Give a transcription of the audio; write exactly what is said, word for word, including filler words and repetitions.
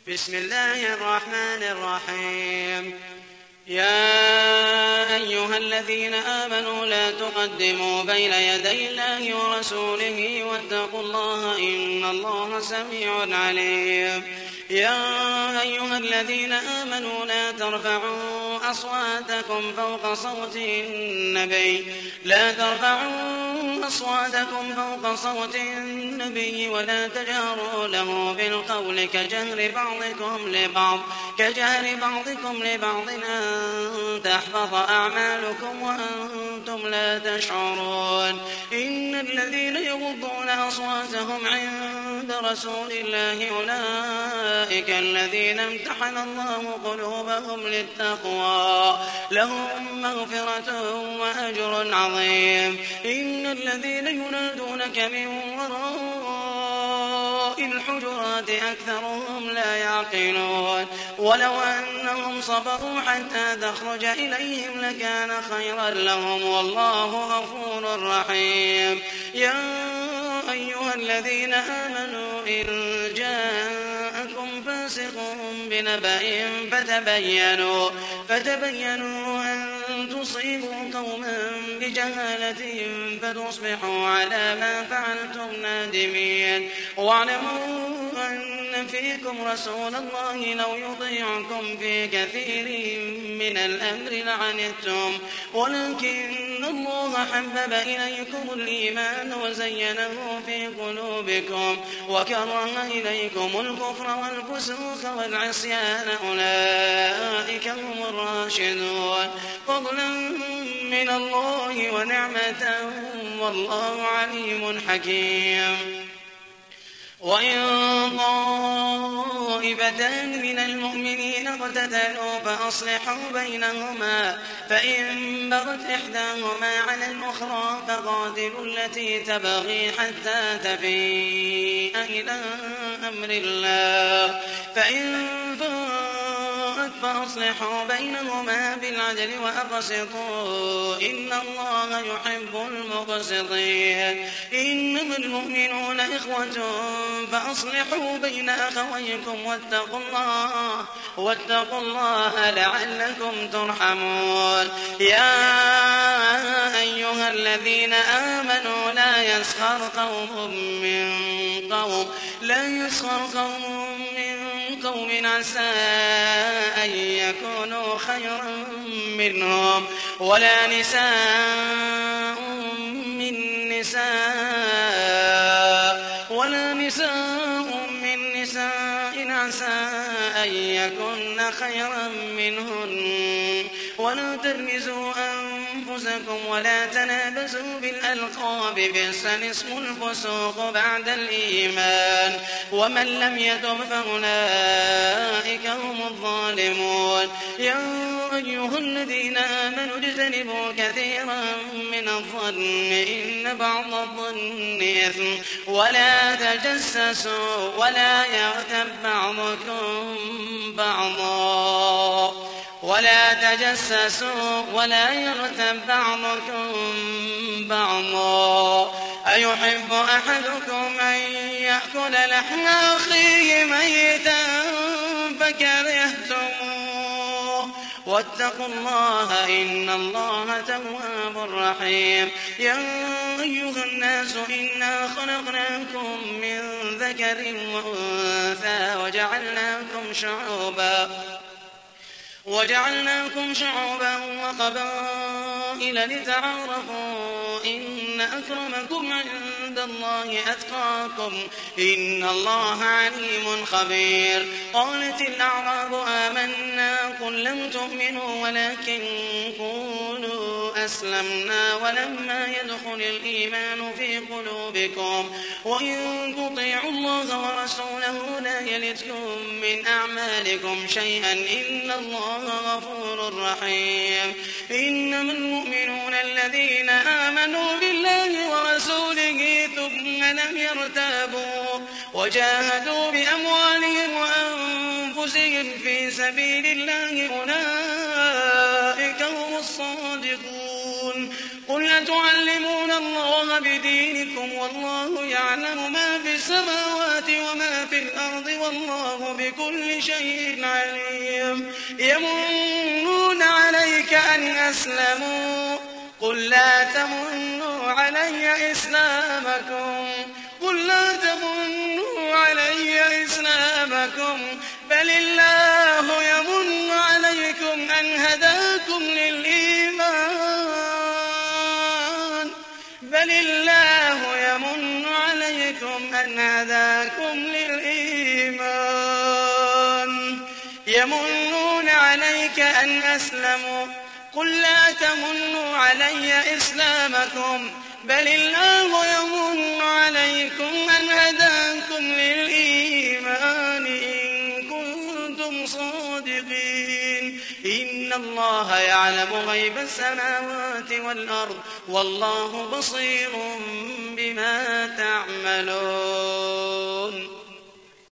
بسم الله الرحمن الرحيم. يا أيها الذين آمنوا لا تقدموا بين يدي الله ورسوله واتقوا الله إن الله سميع عليم. يا أيها الذين آمنوا لا ترفعوا أصواتكم فوق صوت النبي لا ترفعوا أصواتكم فوق صوت النبي ولا تجهروا له بالقول كجهر بعضكم لبعض كجهر بعضكم لبعض أن تحبط أعمالكم وأنتم لا تشعرون. إن الذين يغضون أصواتهم عند رسول الله أولئك الذين امتحن الله قلوبهم للتقوى لهم مغفرة وأجر عظيم. إن الذين ينادونك من وراء الحجرات أكثرهم لا يعقلون. ولو أنهم صبروا حتى تخرج إليهم لكان خيرا لهم والله غفور رحيم. يا أيها الذين آمنوا إن جاءكم فاسق بنبأ فتبينوا فتبينوا أن تصيبوا قوما بجهالة فتصبحوا على ما فعلتم نادمين. واعلموا أن فيكم رسول الله لو يطيعكم في كثير من الأمر لعنتم ولكن الله حبب إليكم الإيمان وزينه في قلوبكم وكره إليكم الكفر والفسوق والعصيان أولئك هم الراشدون فضلا من الله ونعمة والله عليم حكيم. وإن طائفتان من المؤمنين اقتتلوا فأصلحوا بينهما فإن بغت إحداهما على الأخرى فقاتلوا التي تبغي حتى تفيء إلى أمر الله فإن فاءت فأصلحوا بينهما بالعدل وأقسطوا إن الله يحب المقسطين. إنما المؤمنون إخوة فأصلحوا بين أخويكم واتقوا الله واتقوا الله لعلكم ترحمون. يا أيها الذين آمنوا لا يسخر قوم من قوم لا يسخر قوم من قوم عسى أن يكونوا خيرا منهم ولا نساء من نساء ولا نساء من نساء عسى أن يكن خيرا منهن ولا تلمزوا أنفسكم ولا تنابزوا بالألقاب بئس الاسم الفسوق بعد الإيمان ومن لم يتب فأولئك هم الظالمون. يا أيها الذين آمنوا اجتنبوا كثيرا من الظن إن بعض الظن إثم ولا تجسسوا ولا يغتب بعضكم بعضا ولا تجسسوا ولا يغتب بعضكم بعضا أيحب أحدكم أن يأكل لحم أخيه ميتا فكرهتموه واتقوا الله إن الله تواب رحيم. يا أيها الناس إنا خلقناكم من ذكر وأنثى وجعلناكم شعوبا وجعلناكم شعوبا وقبائل لتعارفوا إن أكرمكم عند الله أتقاكم إن الله عليم خبير. قالت الأعراب آمنا قل لم تؤمنوا ولكن قولوا أسلمنا ولما يدخل الإيمان في قلوبكم وإن تطيعوا الله ورسوله لا يلتكم من أعمالكم شيئا إن الله غفور رحيم. إنما المؤمنون الذين آمنوا بالله ورسوله ثم لم يرتابوا وجاهدوا بأموالهم وأنفسهم في سبيل الله أولئك هم الصادقون قل أتعلمون الله بدينكم والله يعلم ما في السماوات وما في الأرض والله بكل شيء عليم يمنون عليك أن أسلموا قل لا تمنوا علي إسلامكم قل لا تمنوا علي إسلامكم بل الله يمن عليكم أن هداكم للإيمان بل الله يمن عليكم أن هداكم للإيمان يمنون عليك أن أسلموا قل لا تمنوا علي إسلامكم بل الله يمن عليكم أن هداكم للإيمان إن كنتم صادقين إن الله يعلم غيب السماوات والأرض والله بصير بما تعملون.